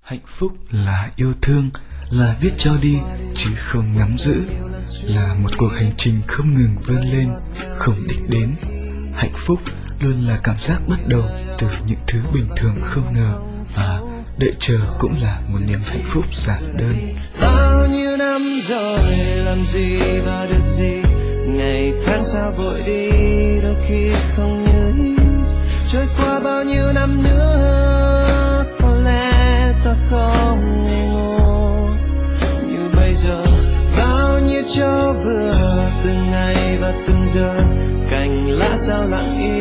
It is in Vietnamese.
Hạnh phúc là yêu thương, là biết cho đi chứ không nắm giữ, là một cuộc hành trình không ngừng vươn lên, không đích đến. Hạnh phúc luôn là cảm giác bắt đầu từ những thứ bình thường không ngờ, và đợi chờ cũng là một niềm hạnh phúc giản đơn. Bao nhiêu năm rồi làm gì và được gì, ngày tháng sao vội đi, đôi khi không như ý. Trôi qua bao nhiêu năm nữa, có lẽ ta không ngây ngô như bây giờ. Bao nhiêu cho vừa từng ngày và từng giờ, cành lá sao lặng im